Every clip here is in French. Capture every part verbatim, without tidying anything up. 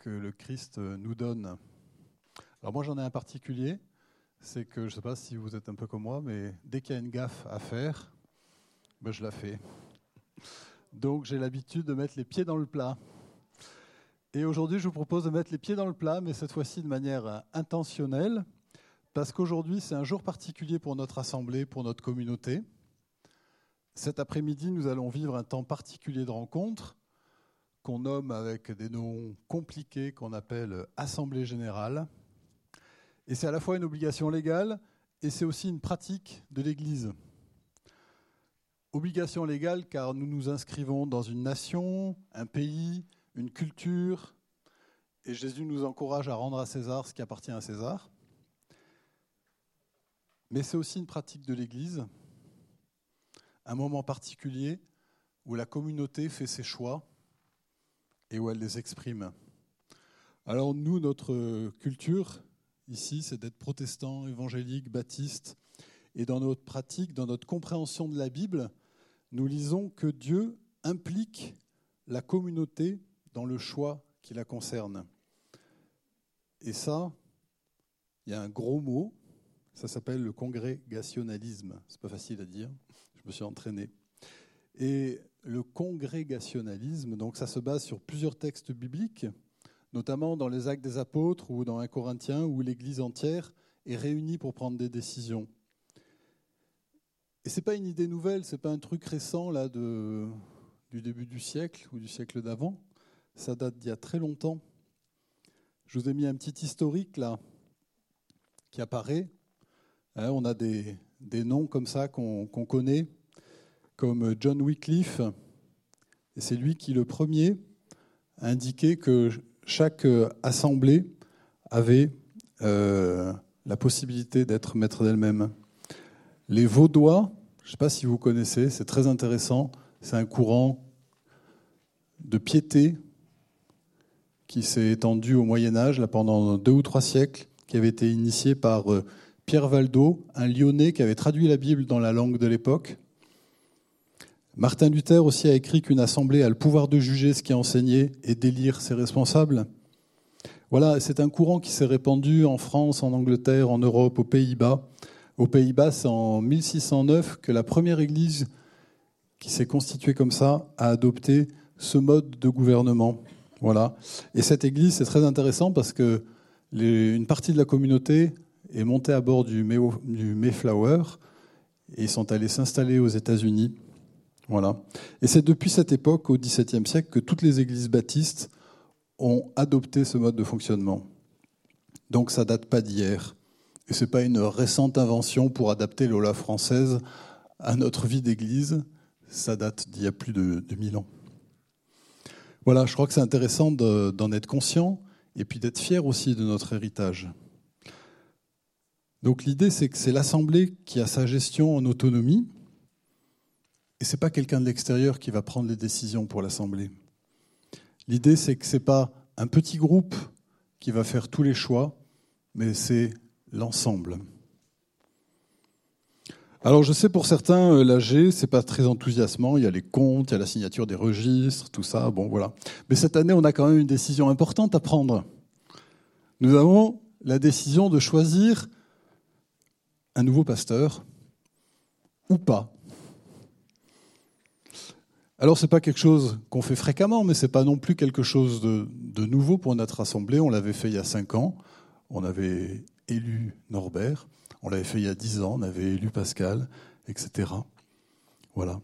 que le Christ nous donne. Alors moi j'en ai un particulier, c'est que je ne sais pas si vous êtes un peu comme moi, mais dès qu'il y a une gaffe à faire, ben je la fais. Donc j'ai l'habitude de mettre les pieds dans le plat. Et aujourd'hui je vous propose de mettre les pieds dans le plat, mais cette fois-ci de manière intentionnelle, parce qu'aujourd'hui c'est un jour particulier pour notre assemblée, pour notre communauté. Cet après-midi nous allons vivre un temps particulier de rencontre, qu'on nomme avec des noms compliqués qu'on appelle Assemblée Générale. Et c'est à la fois une obligation légale et c'est aussi une pratique de l'Église. Obligation légale car nous nous inscrivons dans une nation, un pays, une culture, et Jésus nous encourage à rendre à César ce qui appartient à César. Mais c'est aussi une pratique de l'Église, un moment particulier où la communauté fait ses choix et où elle les exprime. Alors nous, notre culture, ici, c'est d'être protestant, évangélique, baptiste. Et dans notre pratique, dans notre compréhension de la Bible, nous lisons que Dieu implique la communauté dans le choix qui la concerne. Et ça, il y a un gros mot, ça s'appelle le congrégationalisme. C'est pas facile à dire, je me suis entraîné. Et le congrégationalisme, donc ça se base sur plusieurs textes bibliques, notamment dans les Actes des Apôtres ou dans un Corinthiens, où l'Église entière est réunie pour prendre des décisions. Et ce n'est pas une idée nouvelle, ce n'est pas un truc récent là, de, du début du siècle ou du siècle d'avant. Ça date d'il y a très longtemps. Je vous ai mis un petit historique là, qui apparaît. Hein, on a des, des noms comme ça qu'on, qu'on connaît, comme John Wycliffe. Et c'est lui qui, le premier, a indiqué que chaque assemblée avait euh, la possibilité d'être maître d'elle-même. Les Vaudois, je ne sais pas si vous connaissez, c'est très intéressant, c'est un courant de piété qui s'est étendu au Moyen-Âge là, pendant deux ou trois siècles, qui avait été initié par euh, Pierre Valdo, un Lyonnais qui avait traduit la Bible dans la langue de l'époque. Martin Luther aussi a écrit qu'une assemblée a le pouvoir de juger ce qui est enseigné et d'élire ses responsables. Voilà, c'est un courant qui s'est répandu en France, en Angleterre, en Europe, aux Pays-Bas. Aux Pays-Bas, c'est en mille six cent neuf que la première église qui s'est constituée comme ça a adopté ce mode de gouvernement. Voilà. Et cette église, c'est très intéressant parce que les, une partie de la communauté est montée à bord du, May, du Mayflower et ils sont allés s'installer aux États-Unis. Voilà. Et c'est depuis cette époque, au dix-septième siècle, que toutes les églises baptistes ont adopté ce mode de fonctionnement. Donc ça ne date pas d'hier. Et ce n'est pas une récente invention pour adapter l'O L A française à notre vie d'église. Ça date d'il y a plus de, de mille ans. Voilà, je crois que c'est intéressant de, d'en être conscient et puis d'être fier aussi de notre héritage. Donc l'idée, c'est que c'est l'Assemblée qui a sa gestion en autonomie. Et ce n'est pas quelqu'un de l'extérieur qui va prendre les décisions pour l'Assemblée. L'idée, c'est que ce n'est pas un petit groupe qui va faire tous les choix, mais c'est l'ensemble. Alors je sais pour certains, l'A G, ce n'est pas très enthousiasmant. Il y a les comptes, il y a la signature des registres, tout ça. Bon, voilà. Mais cette année, on a quand même une décision importante à prendre. Nous avons la décision de choisir un nouveau pasteur ou pas. Alors, ce n'est pas quelque chose qu'on fait fréquemment, mais ce n'est pas non plus quelque chose de, de nouveau pour notre assemblée. On l'avait fait il y a cinq ans. On avait élu Norbert. On l'avait fait il y a dix ans. On avait élu Pascal, et cetera. Voilà.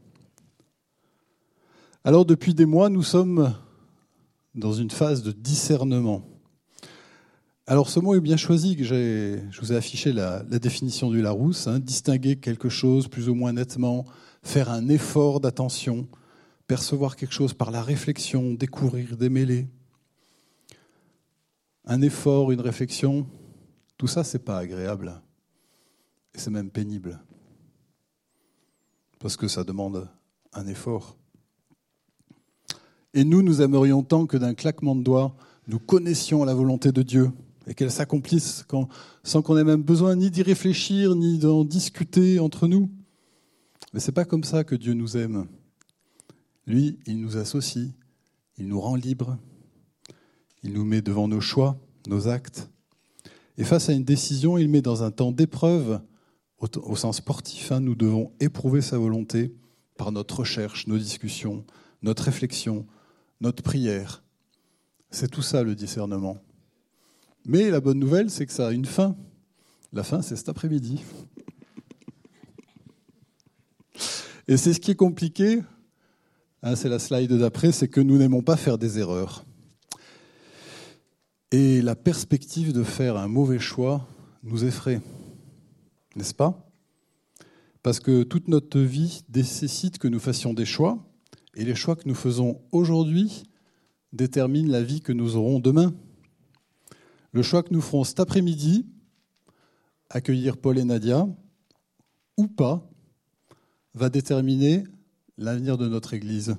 Alors, depuis des mois, nous sommes dans une phase de discernement. Alors, ce mot est bien choisi. Que j'ai, je vous ai affiché la, la définition du Larousse. Hein, distinguer quelque chose plus ou moins nettement, faire un effort d'attention, percevoir quelque chose par la réflexion, découvrir, démêler. Un effort, une réflexion, tout ça, c'est pas agréable. Et c'est même pénible. Parce que ça demande un effort. Et nous, nous aimerions tant que d'un claquement de doigts, nous connaissions la volonté de Dieu et qu'elle s'accomplisse quand, sans qu'on ait même besoin ni d'y réfléchir, ni d'en discuter entre nous. Mais ce n'est pas comme ça que Dieu nous aime. Lui, il nous associe, il nous rend libres, Il nous met devant nos choix, nos actes. Et face à une décision, il met dans un temps d'épreuve, au, au sens sportif, hein, nous devons éprouver sa volonté par notre recherche, nos discussions, notre réflexion, notre prière. C'est tout ça le discernement. Mais la bonne nouvelle, c'est que ça a une fin. La fin, c'est cet après-midi. Et c'est ce qui est compliqué, hein, c'est la slide d'après, c'est que nous n'aimons pas faire des erreurs. Et la perspective de faire un mauvais choix nous effraie, n'est-ce pas ? Parce que toute notre vie nécessite que nous fassions des choix, et les choix que nous faisons aujourd'hui déterminent la vie que nous aurons demain. Le choix que nous ferons cet après-midi, accueillir Paul et Nadia, ou pas, va déterminer l'avenir de notre Église.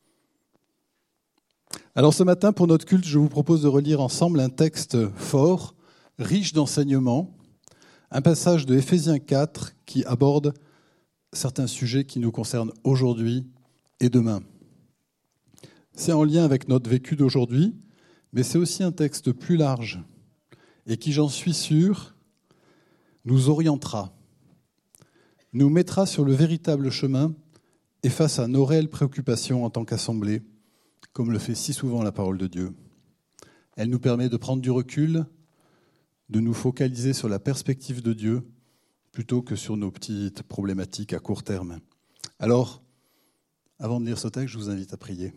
Alors ce matin, pour notre culte, je vous propose de relire ensemble un texte fort, riche d'enseignements, un passage de Éphésiens quatre qui aborde certains sujets qui nous concernent aujourd'hui et demain. C'est en lien avec notre vécu d'aujourd'hui, mais c'est aussi un texte plus large et qui, j'en suis sûr, nous orientera, nous mettra sur le véritable chemin et face à nos réelles préoccupations en tant qu'assemblée, comme le fait si souvent la parole de Dieu. Elle nous permet de prendre du recul, de nous focaliser sur la perspective de Dieu plutôt que sur nos petites problématiques à court terme. Alors, avant de lire ce texte, je vous invite à prier.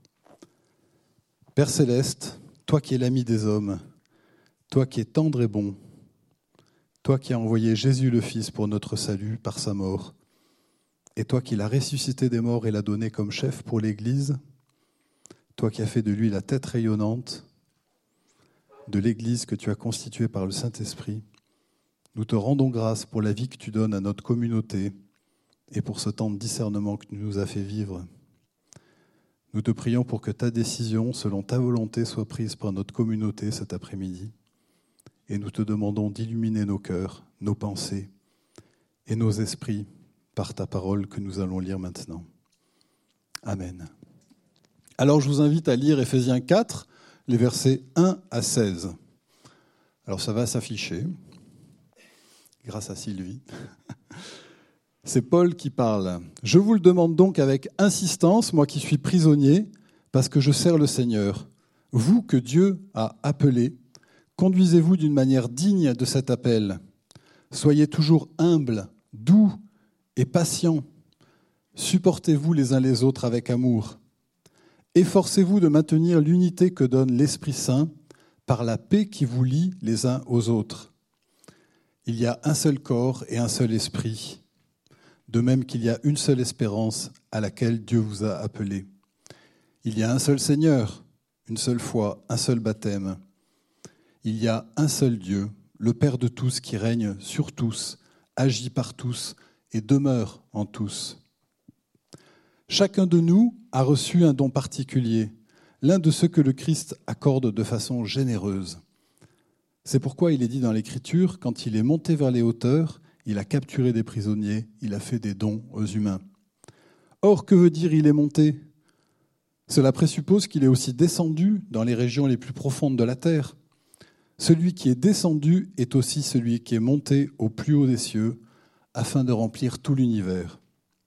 Père Céleste, toi qui es l'ami des hommes, toi qui es tendre et bon, toi qui as envoyé Jésus le Fils pour notre salut par sa mort, et toi qui l'as ressuscité des morts et l'as donné comme chef pour l'Église, toi qui as fait de lui la tête rayonnante de l'Église que tu as constituée par le Saint-Esprit, nous te rendons grâce pour la vie que tu donnes à notre communauté et pour ce temps de discernement que tu nous as fait vivre. Nous te prions pour que ta décision, selon ta volonté, soit prise par notre communauté cet après-midi. Et nous te demandons d'illuminer nos cœurs, nos pensées et nos esprits par ta parole que nous allons lire maintenant. Amen. Alors je vous invite à lire Éphésiens quatre, les versets un à seize. Alors ça va s'afficher, grâce à Sylvie. C'est Paul qui parle. « Je vous le demande donc avec insistance, moi qui suis prisonnier, parce que je sers le Seigneur. Vous que Dieu a appelé, conduisez-vous d'une manière digne de cet appel. Soyez toujours humbles, doux et patients. Supportez-vous les uns les autres avec amour. Efforcez-vous de maintenir l'unité que donne l'Esprit Saint par la paix qui vous lie les uns aux autres. Il y a un seul corps et un seul esprit, de même qu'il y a une seule espérance à laquelle Dieu vous a appelés. Il y a un seul Seigneur, une seule foi, un seul baptême. Il y a un seul Dieu, le Père de tous qui règne sur tous, agit par tous et demeure en tous. Chacun de nous a reçu un don particulier, l'un de ceux que le Christ accorde de façon généreuse. C'est pourquoi il est dit dans l'Écriture, quand il est monté vers les hauteurs, il a capturé des prisonniers, il a fait des dons aux humains. Or, que veut dire il est monté ? Cela présuppose qu'il est aussi descendu dans les régions les plus profondes de la terre. Celui qui est descendu est aussi celui qui est monté au plus haut des cieux, afin de remplir tout l'univers.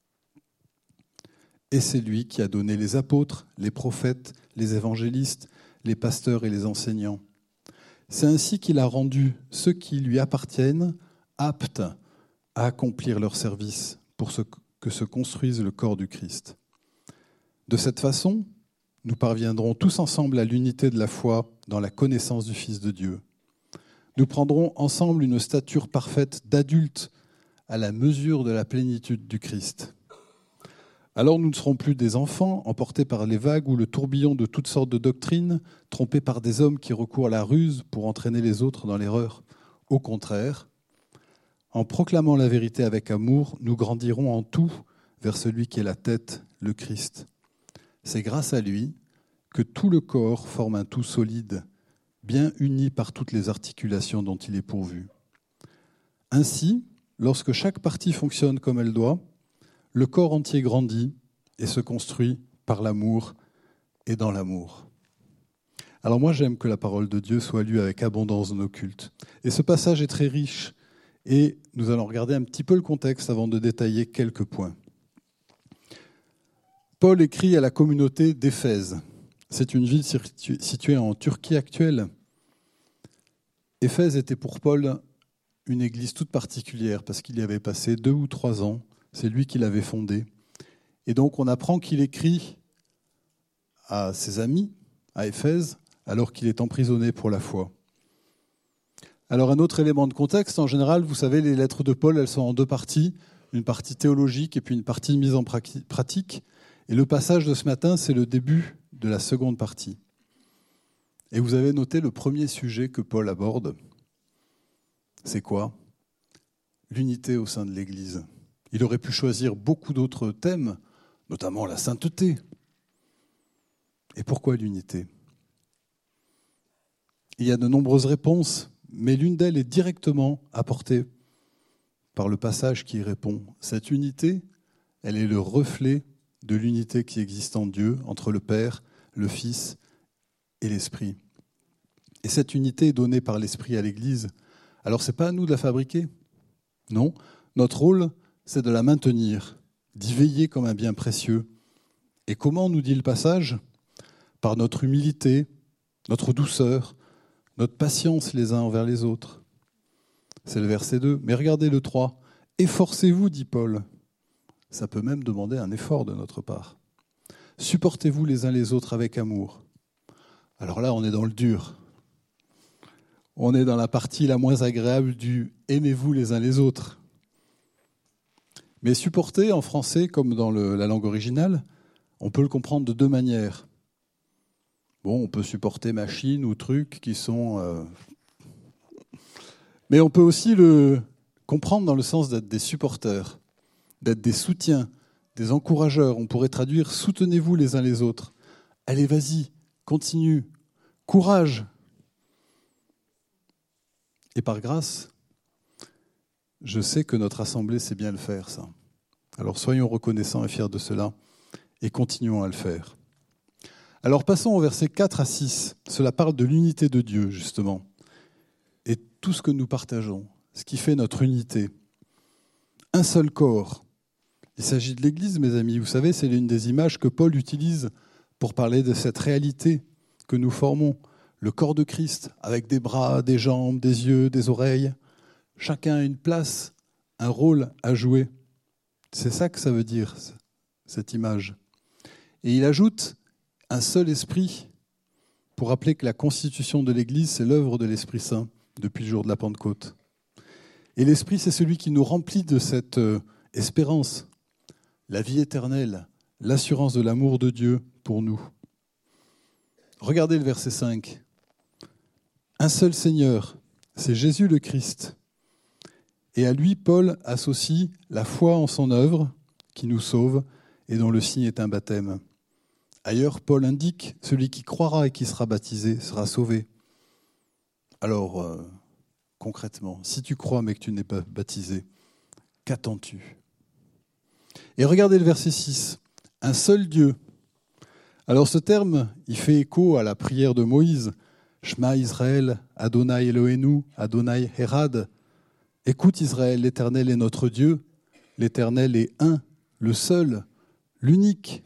Et c'est lui qui a donné les apôtres, les prophètes, les évangélistes, les pasteurs et les enseignants. C'est ainsi qu'il a rendu ceux qui lui appartiennent aptes à accomplir leur service pour que se construise le corps du Christ. De cette façon, nous parviendrons tous ensemble à l'unité de la foi dans la connaissance du Fils de Dieu. Nous prendrons ensemble une stature parfaite d'adultes à la mesure de la plénitude du Christ. Alors nous ne serons plus des enfants emportés par les vagues ou le tourbillon de toutes sortes de doctrines, trompés par des hommes qui recourent à la ruse pour entraîner les autres dans l'erreur. Au contraire, en proclamant la vérité avec amour, nous grandirons en tout vers celui qui est la tête, le Christ. C'est grâce à lui que tout le corps forme un tout solide, bien uni par toutes les articulations dont il est pourvu. Ainsi, lorsque chaque partie fonctionne comme elle doit, le corps entier grandit et se construit par l'amour et dans l'amour. Alors moi, j'aime que la parole de Dieu soit lue avec abondance dans nos cultes. Et ce passage est très riche. Et nous allons regarder un petit peu le contexte avant de détailler quelques points. Paul écrit à la communauté d'Éphèse. C'est une ville située en Turquie actuelle. Éphèse était pour Paul une église toute particulière parce qu'il y avait passé deux ou trois ans. C'est lui qui l'avait fondée. Et donc on apprend qu'il écrit à ses amis à Éphèse alors qu'il est emprisonné pour la foi. Alors un autre élément de contexte, en général, vous savez, les lettres de Paul, elles sont en deux parties, une partie théologique et puis une partie mise en pratique. Et le passage de ce matin, c'est le début de la seconde partie. Et vous avez noté le premier sujet que Paul aborde. C'est quoi ? L'unité au sein de l'Église. Il aurait pu choisir beaucoup d'autres thèmes, notamment la sainteté. Et pourquoi l'unité ? Il y a de nombreuses réponses, mais l'une d'elles est directement apportée par le passage qui y répond. Cette unité, elle est le reflet de l'unité qui existe en Dieu, entre le Père, le Fils et l'Esprit. Et cette unité est donnée par l'Esprit à l'Église. Alors, ce n'est pas à nous de la fabriquer. Non, notre rôle, c'est de la maintenir, d'y veiller comme un bien précieux. Et comment nous dit le passage ? Par notre humilité, notre douceur, notre patience les uns envers les autres. C'est le verset deux. Mais regardez le trois. « Efforcez-vous, dit Paul. » Ça peut même demander un effort de notre part. « Supportez-vous les uns les autres avec amour. » Alors là, on est dans le dur. On est dans la partie la moins agréable du « aimez-vous les uns les autres ». Mais supporter, en français, comme dans le, la langue originale, on peut le comprendre de deux manières. Bon, on peut supporter machines ou trucs qui sont... Euh... Mais on peut aussi le comprendre dans le sens d'être des supporters, d'être des soutiens, des encourageurs. On pourrait traduire « soutenez-vous les uns les autres ». Allez, vas-y, continue, courage. Et par grâce, je sais que notre assemblée sait bien le faire, ça. Alors soyons reconnaissants et fiers de cela et continuons à le faire. Alors passons au verset quatre à six. Cela parle de l'unité de Dieu, justement. Et tout ce que nous partageons, ce qui fait notre unité. Un seul corps. Il s'agit de l'Église, mes amis. Vous savez, c'est l'une des images que Paul utilise pour parler de cette réalité que nous formons. Le corps de Christ, avec des bras, des jambes, des yeux, des oreilles. Chacun a une place, un rôle à jouer. C'est ça que ça veut dire, cette image. Et il ajoute un seul esprit pour rappeler que la constitution de l'Église, c'est l'œuvre de l'Esprit Saint depuis le jour de la Pentecôte. Et l'Esprit, c'est celui qui nous remplit de cette espérance, la vie éternelle, l'assurance de l'amour de Dieu pour nous. Regardez le verset cinq. Un seul Seigneur, c'est Jésus le Christ. Et à lui, Paul associe la foi en son œuvre qui nous sauve et dont le signe est un baptême. Ailleurs, Paul indique « Celui qui croira et qui sera baptisé sera sauvé ». Alors, euh, concrètement, si tu crois mais que tu n'es pas baptisé, qu'attends-tu ? Et regardez le verset six. « Un seul Dieu ». Alors ce terme, il fait écho à la prière de Moïse. « Shema Israël, Adonai Eloheinu, Adonai Erad ». Écoute Israël, l'Éternel est notre Dieu. L'Éternel est un, le seul, l'unique.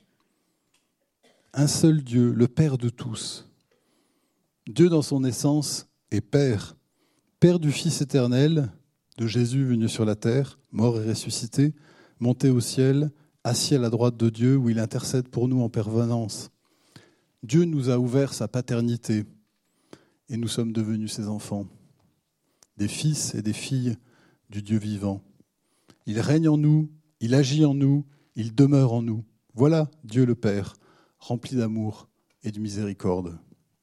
Un seul Dieu, le Père de tous. Dieu dans son essence est Père. Père du Fils éternel, de Jésus venu sur la terre, mort et ressuscité, monté au ciel, assis à la droite de Dieu où il intercède pour nous en permanence. Dieu nous a ouvert sa paternité et nous sommes devenus ses enfants, des fils et des filles du Dieu vivant. Il règne en nous, il agit en nous, il demeure en nous. Voilà Dieu le Père, rempli d'amour et de miséricorde.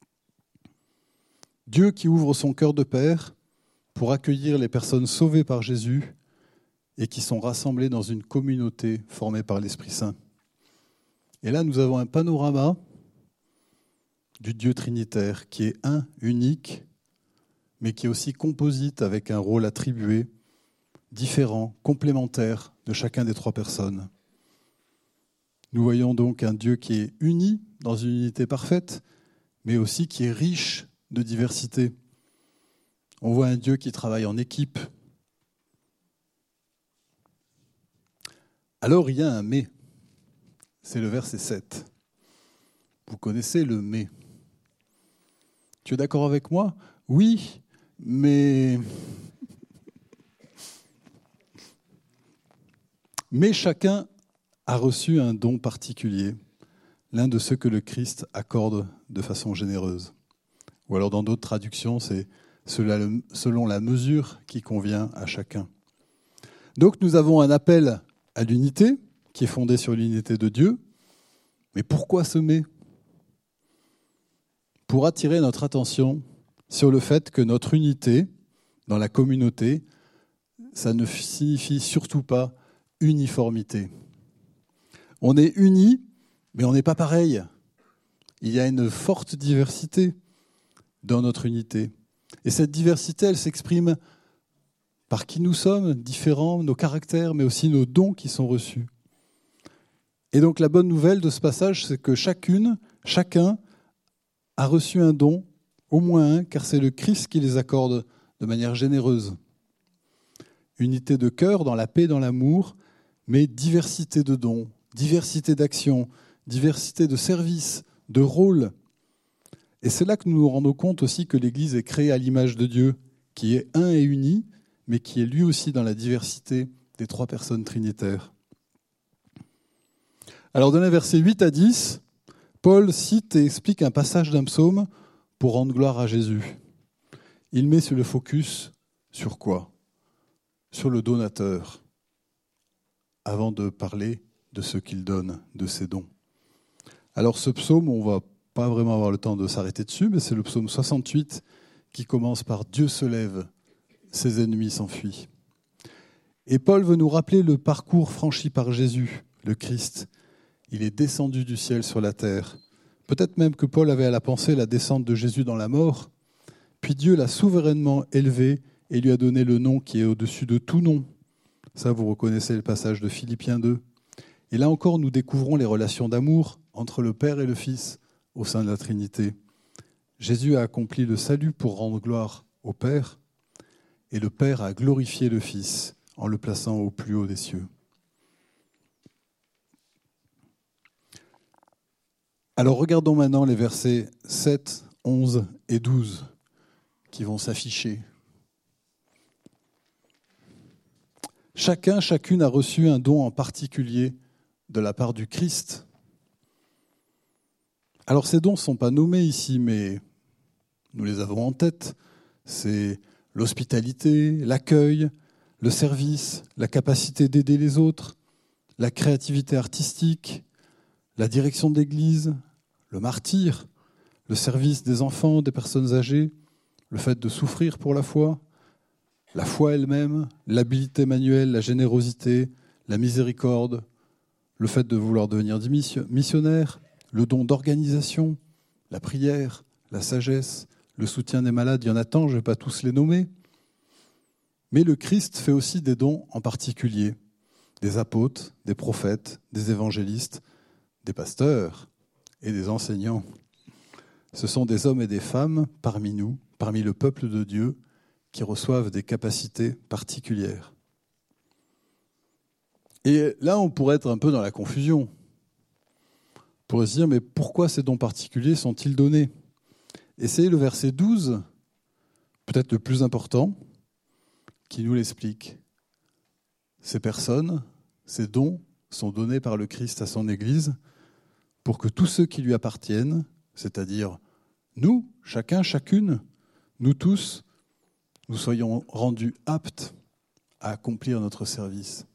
Dieu qui ouvre son cœur de Père pour accueillir les personnes sauvées par Jésus et qui sont rassemblées dans une communauté formée par l'Esprit Saint. Et là, nous avons un panorama du Dieu trinitaire qui est un, unique, mais qui est aussi composite avec un rôle attribué, différent, complémentaire de chacun des trois personnes. Nous voyons donc un Dieu qui est uni dans une unité parfaite, mais aussi qui est riche de diversité. On voit un Dieu qui travaille en équipe. Alors il y a un « mais ». C'est le verset sept. Vous connaissez le « mais ». Tu es d'accord avec moi ? Oui, mais... Mais chacun a reçu un don particulier, l'un de ceux que le Christ accorde de façon généreuse. Ou alors dans d'autres traductions, c'est selon la mesure qui convient à chacun. Donc nous avons un appel à l'unité, qui est fondé sur l'unité de Dieu. Mais pourquoi ce « mais » ? Pour attirer notre attention sur le fait que notre unité dans la communauté, ça ne signifie surtout pas uniformité. On est unis, mais on n'est pas pareil. Il y a une forte diversité dans notre unité. Et cette diversité, elle s'exprime par qui nous sommes, différents, nos caractères, mais aussi nos dons qui sont reçus. Et donc la bonne nouvelle de ce passage, c'est que chacune, chacun a reçu un don, au moins un, car c'est le Christ qui les accorde de manière généreuse. Unité de cœur dans la paix, dans l'amour, mais diversité de dons, diversité d'actions, diversité de services, de rôles. Et c'est là que nous nous rendons compte aussi que l'Église est créée à l'image de Dieu, qui est un et uni, mais qui est lui aussi dans la diversité des trois personnes trinitaires. Alors dans les versets huit à dix, Paul cite et explique un passage d'un psaume pour rendre gloire à Jésus. Il met sur le focus sur quoi ? Sur le donateur, avant de parler de ce qu'il donne, de ses dons. Alors ce psaume, on ne va pas vraiment avoir le temps de s'arrêter dessus, mais c'est le psaume soixante-huit qui commence par « Dieu se lève, ses ennemis s'enfuient ». Et Paul veut nous rappeler le parcours franchi par Jésus, le Christ. Il est descendu du ciel sur la terre. Peut-être même que Paul avait à la pensée la descente de Jésus dans la mort. Puis Dieu l'a souverainement élevé et lui a donné le nom qui est au-dessus de tout nom. Ça, vous reconnaissez le passage de Philippiens deux. Et là encore, nous découvrons les relations d'amour entre le Père et le Fils au sein de la Trinité. Jésus a accompli le salut pour rendre gloire au Père, et le Père a glorifié le Fils en le plaçant au plus haut des cieux. Alors regardons maintenant les versets sept, onze et douze qui vont s'afficher. Chacun, chacune a reçu un don en particulier de la part du Christ. Alors ces dons ne sont pas nommés ici, mais nous les avons en tête. C'est l'hospitalité, l'accueil, le service, la capacité d'aider les autres, la créativité artistique, la direction d'église, le martyre, le service des enfants, des personnes âgées, le fait de souffrir pour la foi, la foi elle-même, l'habileté manuelle, la générosité, la miséricorde, le fait de vouloir devenir missionnaire, le don d'organisation, la prière, la sagesse, le soutien des malades, il y en a tant, je ne vais pas tous les nommer. Mais le Christ fait aussi des dons en particulier, des apôtres, des prophètes, des évangélistes, des pasteurs et des enseignants. Ce sont des hommes et des femmes parmi nous, parmi le peuple de Dieu, qui reçoivent des capacités particulières. Et là, on pourrait être un peu dans la confusion. On pourrait se dire, mais pourquoi ces dons particuliers sont-ils donnés ? Et c'est le verset douze, peut-être le plus important, qui nous l'explique. Ces personnes, ces dons sont donnés par le Christ à son Église pour que tous ceux qui lui appartiennent, c'est-à-dire nous, chacun, chacune, nous tous, nous soyons rendus aptes à accomplir notre service.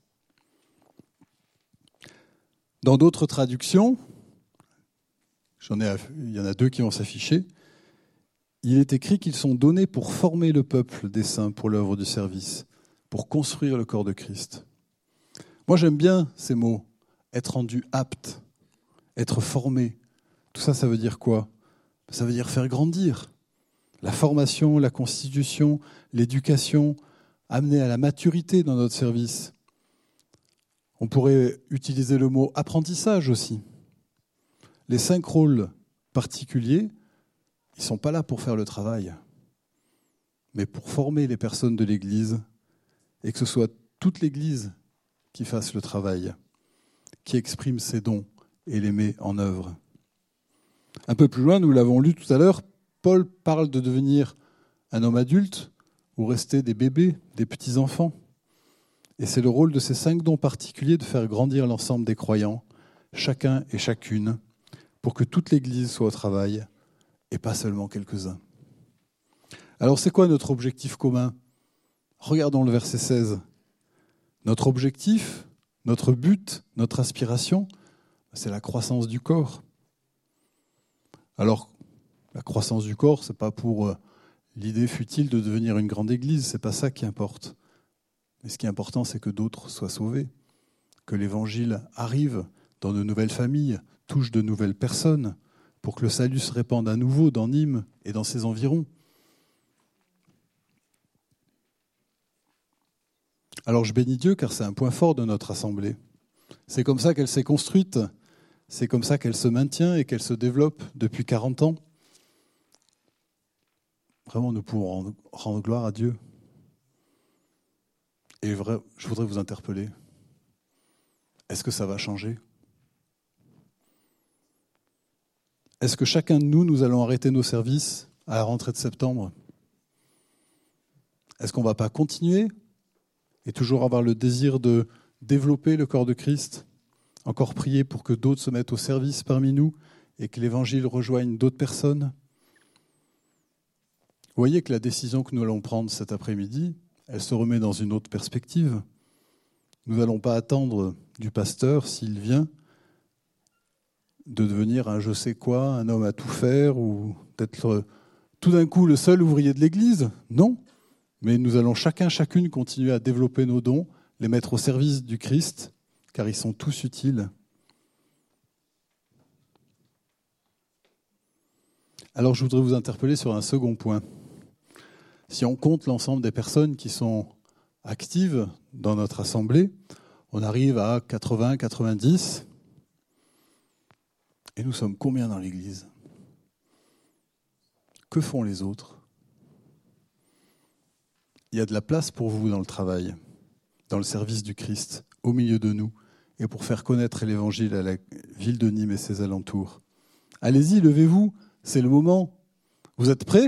Dans d'autres traductions, j'en ai, il y en a deux qui vont s'afficher, il est écrit qu'ils sont donnés pour former le peuple des saints pour l'œuvre du service, pour construire le corps de Christ. Moi, j'aime bien ces mots, être rendu apte, être formé. Tout ça, ça veut dire quoi ? Ça veut dire faire grandir. La formation, la constitution, l'éducation, amener à la maturité dans notre service. On pourrait utiliser le mot apprentissage aussi. Les cinq rôles particuliers ils ne sont pas là pour faire le travail, mais pour former les personnes de l'Église et que ce soit toute l'Église qui fasse le travail, qui exprime ses dons et les met en œuvre. Un peu plus loin, nous l'avons lu tout à l'heure, Paul parle de devenir un homme adulte ou rester des bébés, des petits-enfants. Et c'est le rôle de ces cinq dons particuliers de faire grandir l'ensemble des croyants, chacun et chacune, pour que toute l'Église soit au travail et pas seulement quelques-uns. Alors c'est quoi notre objectif commun ? Regardons le verset seize. Notre objectif, notre but, notre aspiration, c'est la croissance du corps. Alors, la croissance du corps, ce n'est pas pour l'idée futile de devenir une grande église, ce n'est pas ça qui importe. Mais ce qui est important, c'est que d'autres soient sauvés, que l'évangile arrive dans de nouvelles familles, touche de nouvelles personnes, pour que le salut se répande à nouveau dans Nîmes et dans ses environs. Alors je bénis Dieu car c'est un point fort de notre assemblée. C'est comme ça qu'elle s'est construite, c'est comme ça qu'elle se maintient et qu'elle se développe depuis quarante ans. Vraiment, nous pouvons rendre gloire à Dieu. Et je voudrais vous interpeller. Est-ce que ça va changer ? Est-ce que chacun de nous, nous allons arrêter nos services à la rentrée de septembre ? Est-ce qu'on ne va pas continuer et toujours avoir le désir de développer le corps de Christ ? Encore prier pour que d'autres se mettent au service parmi nous et que l'Évangile rejoigne d'autres personnes ? Vous voyez que la décision que nous allons prendre cet après-midi, elle se remet dans une autre perspective. Nous n'allons pas attendre du pasteur, s'il vient, de devenir un je sais quoi, un homme à tout faire, ou d'être tout d'un coup le seul ouvrier de l'Église. Non, mais nous allons chacun, chacune continuer à développer nos dons, les mettre au service du Christ, car ils sont tous utiles. Alors je voudrais vous interpeller sur un second point. Si on compte l'ensemble des personnes qui sont actives dans notre assemblée, on arrive à quatre-vingts, quatre-vingt-dix. Et nous sommes combien dans l'Église ? Que font les autres ? Il y a de la place pour vous dans le travail, dans le service du Christ, au milieu de nous, et pour faire connaître l'Évangile à la ville de Nîmes et ses alentours. Allez-y, levez-vous, c'est le moment. Vous êtes prêts ?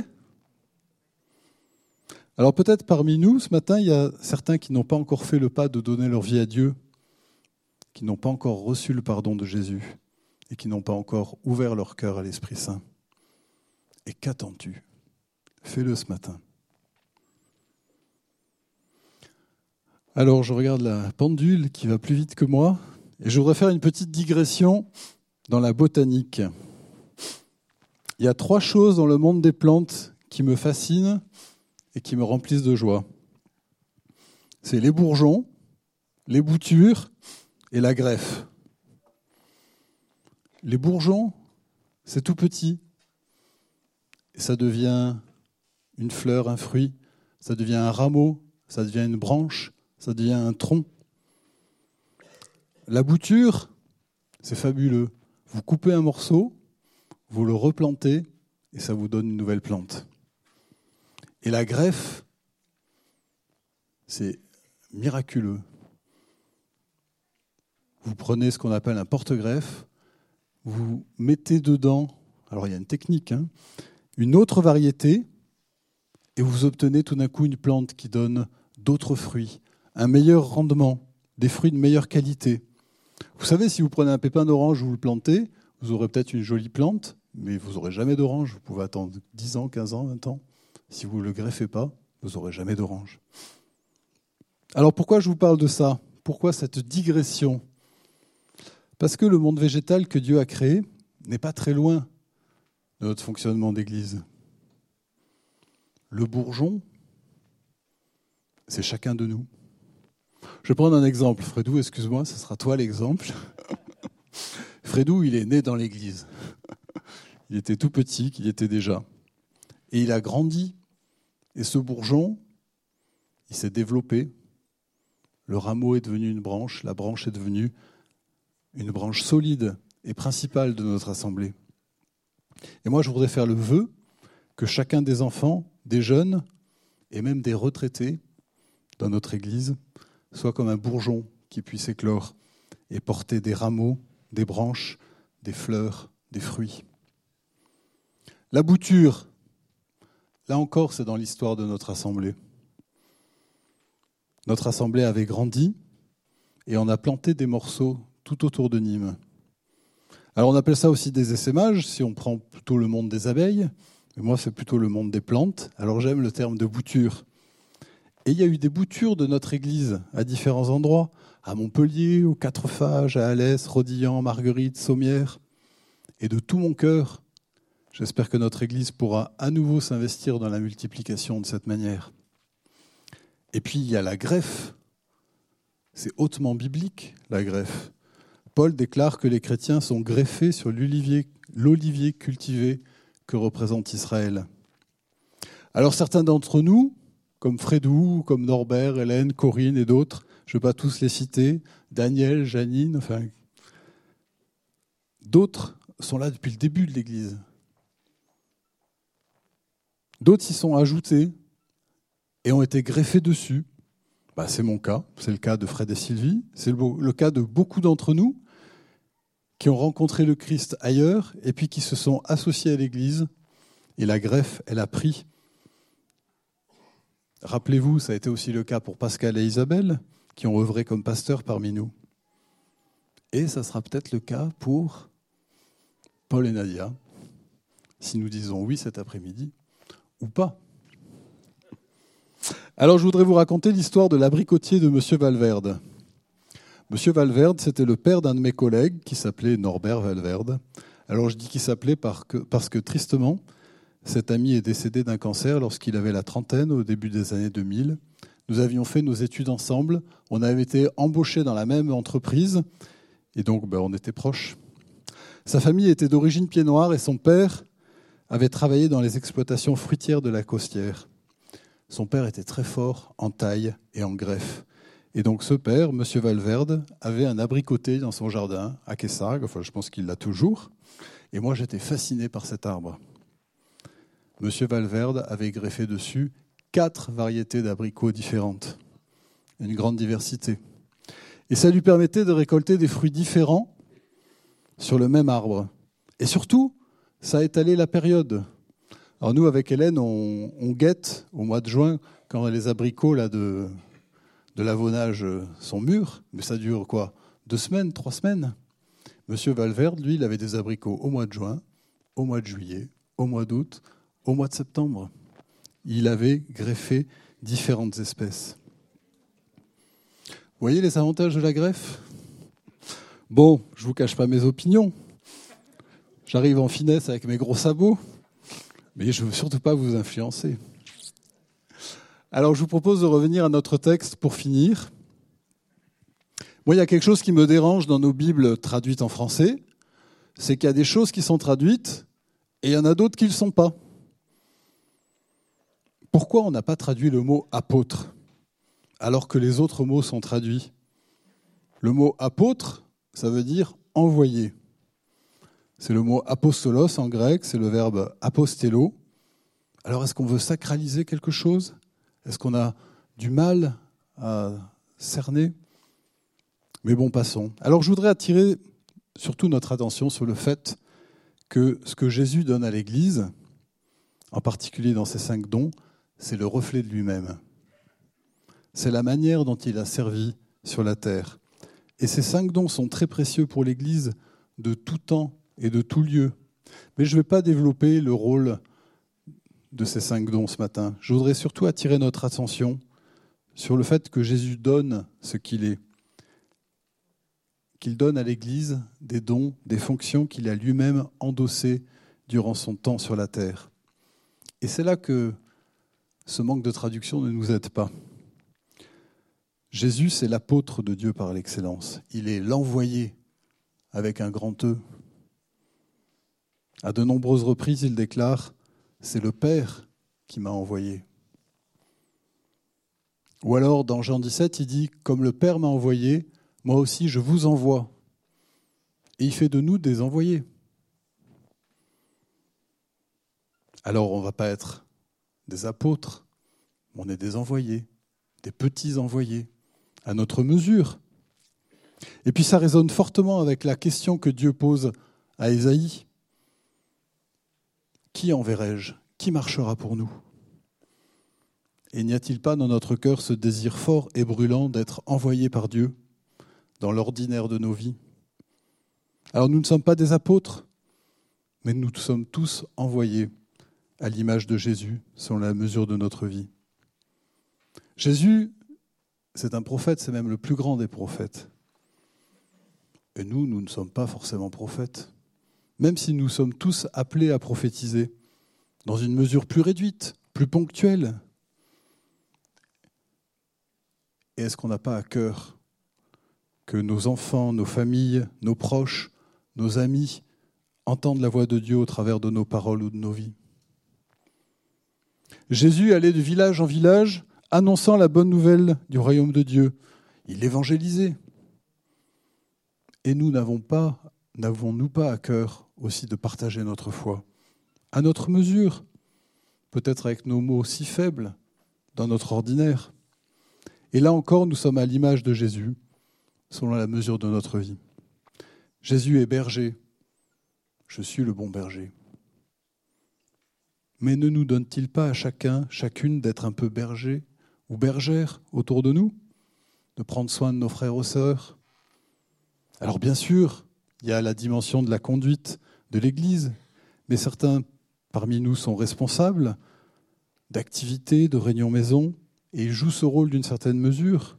Alors peut-être parmi nous, ce matin, il y a certains qui n'ont pas encore fait le pas de donner leur vie à Dieu, qui n'ont pas encore reçu le pardon de Jésus et qui n'ont pas encore ouvert leur cœur à l'Esprit Saint. Et qu'attends-tu ? Fais-le ce matin. Alors je regarde la pendule qui va plus vite que moi et je voudrais faire une petite digression dans la botanique. Il y a trois choses dans le monde des plantes qui me fascinent et qui me remplissent de joie. C'est les bourgeons, les boutures et la greffe. Les bourgeons, c'est tout petit. Et ça devient une fleur, un fruit, ça devient un rameau, ça devient une branche, ça devient un tronc. La bouture, c'est fabuleux. Vous coupez un morceau, vous le replantez et ça vous donne une nouvelle plante. Et la greffe, c'est miraculeux. Vous prenez ce qu'on appelle un porte-greffe, vous mettez dedans, alors il y a une technique, hein, une autre variété, et vous obtenez tout d'un coup une plante qui donne d'autres fruits, un meilleur rendement, des fruits de meilleure qualité. Vous savez, si vous prenez un pépin d'orange, vous le plantez, vous aurez peut-être une jolie plante, mais vous n'aurez jamais d'orange. Vous pouvez attendre dix ans, quinze ans, vingt ans. Si vous ne le greffez pas, vous n'aurez jamais d'orange. Alors pourquoi je vous parle de ça ? Pourquoi cette digression ? Parce que le monde végétal que Dieu a créé n'est pas très loin de notre fonctionnement d'église. Le bourgeon, c'est chacun de nous. Je vais prendre un exemple. Fredou, excuse-moi, ce sera toi l'exemple. Fredou, il est né dans l'église. Il était tout petit, qu'il y était déjà. Et il a grandi. Et ce bourgeon, il s'est développé. Le rameau est devenu une branche. La branche est devenue une branche solide et principale de notre assemblée. Et moi, je voudrais faire le vœu que chacun des enfants, des jeunes et même des retraités dans notre Église soit comme un bourgeon qui puisse éclore et porter des rameaux, des branches, des fleurs, des fruits. La bouture, là encore, c'est dans l'histoire de notre assemblée. Notre assemblée avait grandi et on a planté des morceaux tout autour de Nîmes. Alors on appelle ça aussi des essaimages, si on prend plutôt le monde des abeilles. Mais moi, c'est plutôt le monde des plantes. Alors j'aime le terme de bouture. Et il y a eu des boutures de notre Église à différents endroits, à Montpellier, aux Quatrefâges, à Alès, Rodillan, Marguerite, Sommières. Et de tout mon cœur, j'espère que notre Église pourra à nouveau s'investir dans la multiplication de cette manière. Et puis il y a la greffe. C'est hautement biblique, la greffe. Paul déclare que les chrétiens sont greffés sur l'olivier, l'olivier cultivé que représente Israël. Alors certains d'entre nous, comme Frédou, comme Norbert, Hélène, Corinne et d'autres, je ne vais pas tous les citer, Daniel, Janine, enfin, d'autres sont là depuis le début de l'Église. D'autres s'y sont ajoutés et ont été greffés dessus. Bah, c'est mon cas, c'est le cas de Fred et Sylvie, c'est le, le cas de beaucoup d'entre nous qui ont rencontré le Christ ailleurs et puis qui se sont associés à l'Église. Et la greffe, elle a pris. Rappelez-vous, ça a été aussi le cas pour Pascal et Isabelle, qui ont œuvré comme pasteurs parmi nous. Et ça sera peut-être le cas pour Paul et Nadia, si nous disons oui cet après-midi, ou pas. Alors je voudrais vous raconter l'histoire de l'abricotier de M. Valverde. M. Valverde, c'était le père d'un de mes collègues qui s'appelait Norbert Valverde. Alors je dis qu'il s'appelait parce que, parce que tristement, cet ami est décédé d'un cancer lorsqu'il avait la trentaine, au début des années deux mille. Nous avions fait nos études ensemble, on avait été embauchés dans la même entreprise, et donc ben, on était proches. Sa famille était d'origine pied-noir et son père avait travaillé dans les exploitations fruitières de la Costière. Son père était très fort en taille et en greffe. Et donc ce père, M. Valverde, avait un abricotier dans son jardin, à Quessac, enfin je pense qu'il l'a toujours. Et moi j'étais fasciné par cet arbre. M. Valverde avait greffé dessus quatre variétés d'abricots différentes. Une grande diversité. Et ça lui permettait de récolter des fruits différents sur le même arbre. Et surtout, ça a étalé la période. Alors nous, avec Hélène, on, on guette au mois de juin, quand les abricots là, de, de l'avonnage sont mûrs, mais ça dure quoi ? Deux semaines, trois semaines. Monsieur Valverde, lui, il avait des abricots au mois de juin, au mois de juillet, au mois d'août, au mois de septembre. Il avait greffé différentes espèces. Vous voyez les avantages de la greffe ? Bon, je ne vous cache pas mes opinions. J'arrive en finesse avec mes gros sabots, mais je ne veux surtout pas vous influencer. Alors, je vous propose de revenir à notre texte pour finir. Moi, il y a quelque chose qui me dérange dans nos Bibles traduites en français, c'est qu'il y a des choses qui sont traduites et il y en a d'autres qui ne le sont pas. Pourquoi on n'a pas traduit le mot « apôtre » alors que les autres mots sont traduits ? Le mot « apôtre », ça veut dire « envoyé ». C'est le mot « apostolos » en grec, c'est le verbe « apostello ». Alors, est-ce qu'on veut sacraliser quelque chose ? Est-ce qu'on a du mal à cerner ? Mais bon, passons. Alors, je voudrais attirer surtout notre attention sur le fait que ce que Jésus donne à l'Église, en particulier dans ses cinq dons, c'est le reflet de lui-même. C'est la manière dont il a servi sur la terre. Et ces cinq dons sont très précieux pour l'Église de tout temps et de tout lieu. Mais je ne vais pas développer le rôle de ces cinq dons ce matin. Je voudrais surtout attirer notre attention sur le fait que Jésus donne ce qu'il est. Qu'il donne à l'Église des dons, des fonctions qu'il a lui-même endossées durant son temps sur la terre. Et c'est là que ce manque de traduction ne nous aide pas. Jésus, c'est l'apôtre de Dieu par l'excellence. Il est l'envoyé avec un grand E. À de nombreuses reprises, il déclare « C'est le Père qui m'a envoyé ». Ou alors, dans Jean dix-sept, il dit « Comme le Père m'a envoyé, moi aussi je vous envoie ». Et il fait de nous des envoyés. Alors on ne va pas être des apôtres, on est des envoyés, des petits envoyés, à notre mesure. Et puis ça résonne fortement avec la question que Dieu pose à Ésaïe. Qui enverrai-je ? Qui marchera pour nous ? Et n'y a-t-il pas dans notre cœur ce désir fort et brûlant d'être envoyé par Dieu dans l'ordinaire de nos vies ? Alors nous ne sommes pas des apôtres, mais nous sommes tous envoyés à l'image de Jésus, selon la mesure de notre vie. Jésus, c'est un prophète, c'est même le plus grand des prophètes. Et nous, nous ne sommes pas forcément prophètes, même si nous sommes tous appelés à prophétiser, dans une mesure plus réduite, plus ponctuelle. Et est-ce qu'on n'a pas à cœur que nos enfants, nos familles, nos proches, nos amis entendent la voix de Dieu au travers de nos paroles ou de nos vies ? Jésus allait de village en village, annonçant la bonne nouvelle du royaume de Dieu. Il évangélisait. Et nous n'avons pas, n'avons-nous pas à cœur aussi de partager notre foi, à notre mesure, peut-être avec nos mots si faibles, dans notre ordinaire. Et là encore, nous sommes à l'image de Jésus, selon la mesure de notre vie. Jésus est berger. Je suis le bon berger. Mais ne nous donne-t-il pas à chacun, chacune, d'être un peu berger ou bergère autour de nous, de prendre soin de nos frères et sœurs ? Alors bien sûr, il y a la dimension de la conduite de l'Église, mais certains parmi nous sont responsables d'activités, de réunions maison, et ils jouent ce rôle d'une certaine mesure.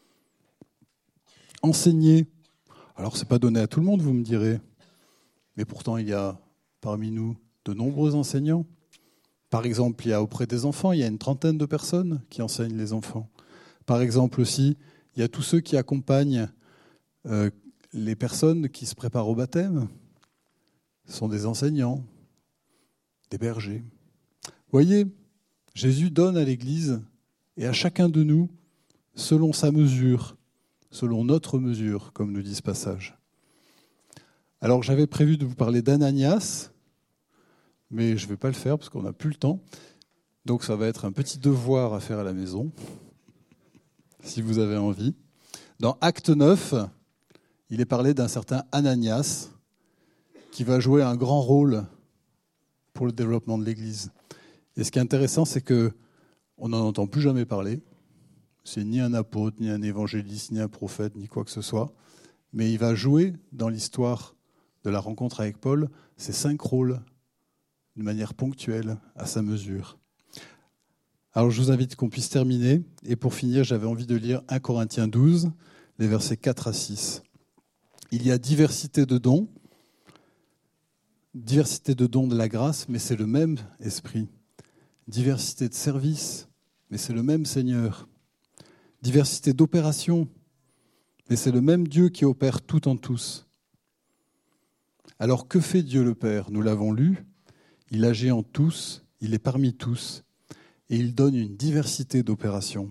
Enseigner, alors ce n'est pas donné à tout le monde, vous me direz, mais pourtant il y a parmi nous de nombreux enseignants. Par exemple, il y a auprès des enfants, il y a une trentaine de personnes qui enseignent les enfants. Par exemple aussi, il y a tous ceux qui accompagnent euh, les personnes qui se préparent au baptême. Ce sont des enseignants, des bergers. Vous voyez, Jésus donne à l'Église et à chacun de nous selon sa mesure, selon notre mesure, comme nous dit ce passage. Alors j'avais prévu de vous parler d'Ananias, mais je ne vais pas le faire parce qu'on n'a plus le temps. Donc ça va être un petit devoir à faire à la maison, si vous avez envie. Dans Acte neuf, il est parlé d'un certain Ananias qui va jouer un grand rôle pour le développement de l'Église. Et ce qui est intéressant, c'est qu'on n'en entend plus jamais parler. C'est ni un apôtre, ni un évangéliste, ni un prophète, ni quoi que ce soit. Mais il va jouer dans l'histoire de la rencontre avec Paul ces cinq rôles de manière ponctuelle, à sa mesure. Alors je vous invite qu'on puisse terminer. Et pour finir, j'avais envie de lire un Corinthiens douze, les versets quatre à six. Il y a diversité de dons, diversité de dons de la grâce, mais c'est le même esprit. Diversité de services, mais c'est le même Seigneur. Diversité d'opérations, mais c'est le même Dieu qui opère tout en tous. Alors que fait Dieu le Père ? Nous l'avons lu. Il agit en tous, il est parmi tous, et il donne une diversité d'opérations.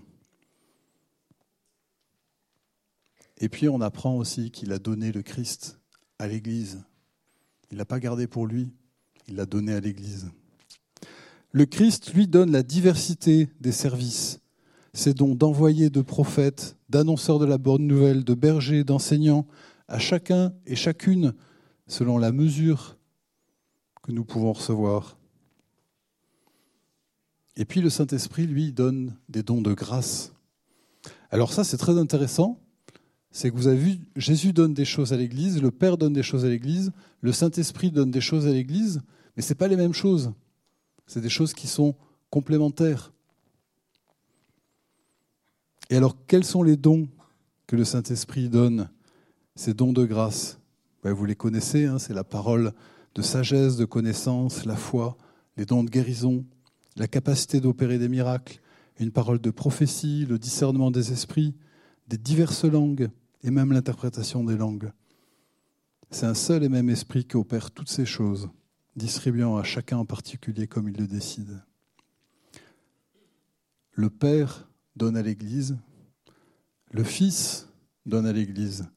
Et puis on apprend aussi qu'il a donné le Christ à l'Église. Il ne l'a pas gardé pour lui, il l'a donné à l'Église. Le Christ, lui, donne la diversité des services. Ses dons d'envoyés, de prophètes, d'annonceurs de la bonne nouvelle, de bergers, d'enseignants, à chacun et chacune, selon la mesure que nous pouvons recevoir. Et puis le Saint-Esprit, lui, donne des dons de grâce. Alors ça, c'est très intéressant. C'est que vous avez vu, Jésus donne des choses à l'Église, le Père donne des choses à l'Église, le Saint-Esprit donne des choses à l'Église, mais ce n'est pas les mêmes choses. C'est des choses qui sont complémentaires. Et alors, quels sont les dons que le Saint-Esprit donne ? Ces dons de grâce, ben, vous les connaissez, hein, c'est la parole de sagesse, de connaissance, la foi, les dons de guérison, la capacité d'opérer des miracles, une parole de prophétie, le discernement des esprits, des diverses langues et même l'interprétation des langues. C'est un seul et même esprit qui opère toutes ces choses, distribuant à chacun en particulier comme il le décide. Le Père donne à l'Église, le Fils donne à l'Église,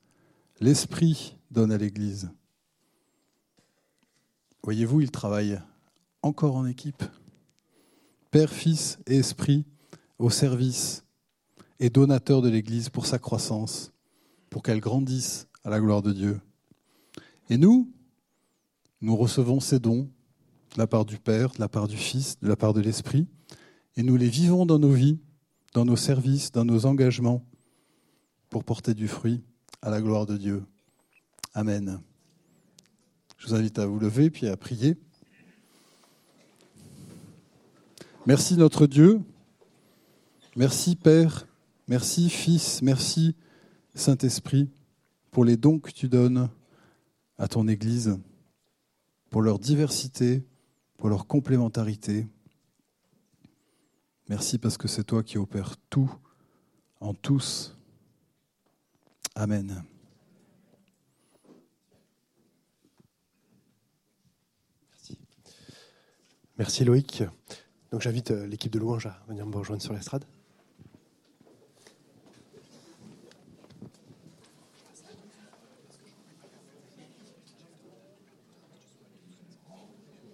l'Esprit donne à l'Église. Voyez-vous, il travaille encore en équipe. Père, Fils et Esprit au service et donateur de l'Église pour sa croissance, pour qu'elle grandisse à la gloire de Dieu. Et nous, nous recevons ces dons de la part du Père, de la part du Fils, de la part de l'Esprit, et nous les vivons dans nos vies, dans nos services, dans nos engagements, pour porter du fruit à la gloire de Dieu. Amen. Je vous invite à vous lever puis à prier. Merci notre Dieu, merci Père, merci Fils, merci Saint-Esprit pour les dons que tu donnes à ton Église, pour leur diversité, pour leur complémentarité. Merci parce que c'est toi qui opères tout en tous. Amen. Merci. Merci Loïc. Donc j'invite l'équipe de louange à venir me rejoindre sur l'estrade.